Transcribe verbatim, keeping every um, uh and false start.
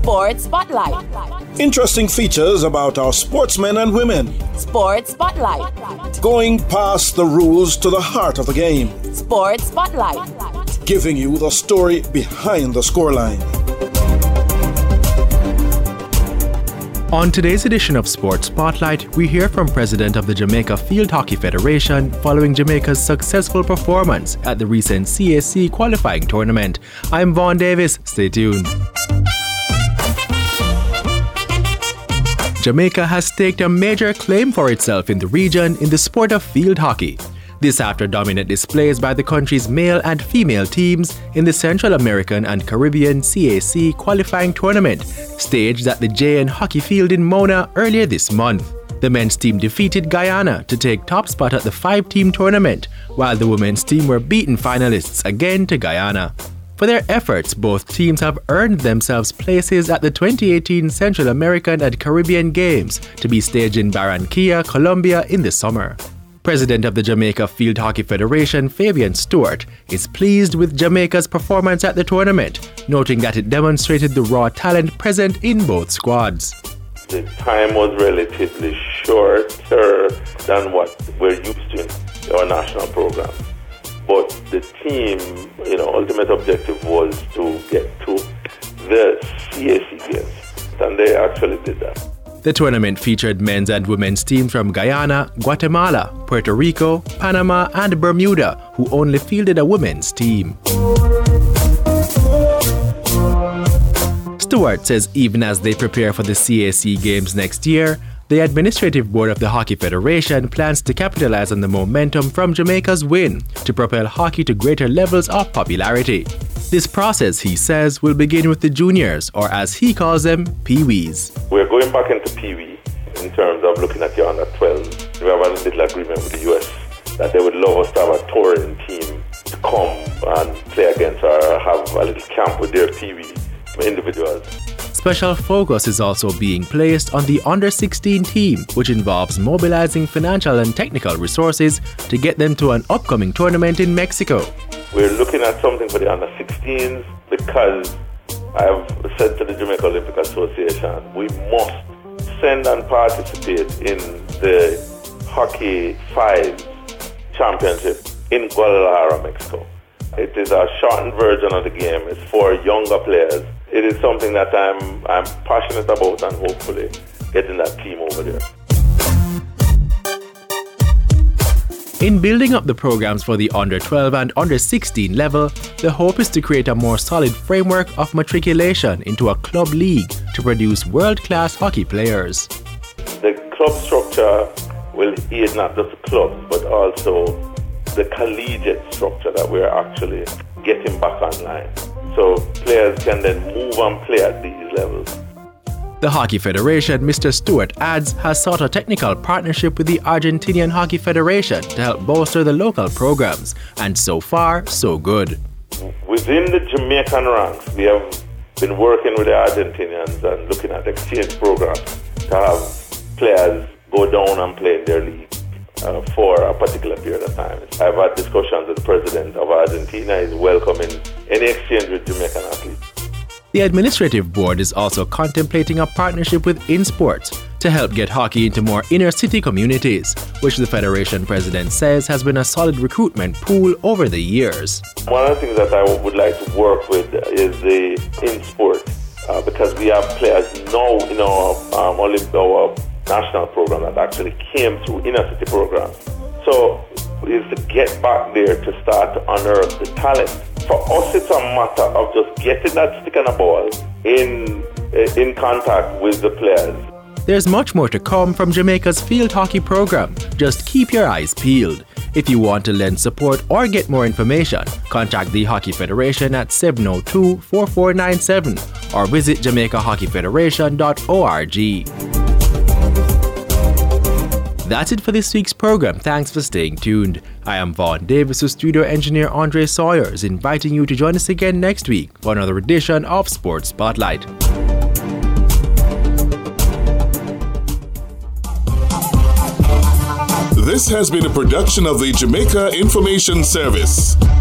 Sports Spotlight. Interesting features about our sportsmen and women. Sports Spotlight. Going past the rules to the heart of the game. Sports Spotlight. Giving you the story behind the scoreline. On today's edition of Sports Spotlight, we hear from President of the Jamaica Field Hockey Federation following Jamaica's successful performance at the recent C A C qualifying tournament. I'm Vaughn Davis. Stay tuned. Jamaica has staked a major claim for itself in the region in the sport of field hockey. This after dominant displays by the country's male and female teams in the Central American and Caribbean C A C qualifying tournament, staged at the J N Hockey Field in Mona earlier this month. The men's team defeated Guyana to take top spot at the five-team tournament, while the women's team were beaten finalists again to Guyana. For their efforts, both teams have earned themselves places at the twenty eighteen Central American and Caribbean Games to be staged in Barranquilla, Colombia in the summer. President of the Jamaica Field Hockey Federation, Fabian Stewart, is pleased with Jamaica's performance at the tournament, noting that it demonstrated the raw talent present in both squads. The time was relatively shorter than what we're used to in our national program. But the team, you know, ultimate objective was to get to the C A C games, and they actually did that. The tournament featured men's and women's teams from Guyana, Guatemala, Puerto Rico, Panama, and Bermuda, who only fielded a women's team. Stewart says even as they prepare for the C A C games next year, the Administrative Board of the Hockey Federation plans to capitalize on the momentum from Jamaica's win to propel hockey to greater levels of popularity. This process, he says, will begin with the juniors, or as he calls them, Pee-wees. We're going back into Pee-wee in terms of looking at the under twelve. We have a little agreement with the U S that they would love us to have a touring team to come and play against or have a little camp with their Pee-wee individuals. Special focus is also being placed on the under sixteen team, which involves mobilizing financial and technical resources to get them to an upcoming tournament in Mexico. We're looking at something for the under sixteens because I've said to the Jamaica Olympic Association, we must send and participate in the Hockey Fives Championship in Guadalajara, Mexico. It is a shortened version of the game. It's for younger players. It is something that I'm I'm passionate about and hopefully getting that team over there. In building up the programs for the under twelve and under sixteen level, the hope is to create a more solid framework of matriculation into a club league to produce world-class hockey players. The club structure will aid not just the clubs, but also the collegiate structure that we're actually getting back online. So players can then move and play at these levels. The Hockey Federation, Mister Stewart adds, has sought a technical partnership with the Argentinian Hockey Federation to help bolster the local programs, and so far, so good. Within the Jamaican ranks, we have been working with the Argentinians and looking at exchange programs to have players go down and play in their league uh, for a particular period of time. I've had discussions with the president of Argentina. He's welcoming any exchange with Jamaican athletes. The Administrative Board is also contemplating a partnership with InSports to help get hockey into more inner-city communities, which the Federation President says has been a solid recruitment pool over the years. One of the things that I would like to work with is the InSport, uh, because we have players now in our, um, Olympic, our national program that actually came through inner-city programs. So is to get back there to start to unearth the talent. For us, it's a matter of just getting that stick and a ball in, in contact with the players. There's much more to come from Jamaica's field hockey program. Just keep your eyes peeled. If you want to lend support or get more information, contact the Hockey Federation at seven oh two, four four nine seven or visit jamaica hockey federation dot org. That's it for this week's program. Thanks for staying tuned. I am Vaughn Davis, with studio engineer Andre Sawyers, inviting you to join us again next week for another edition of Sports Spotlight. This has been a production of the Jamaica Information Service.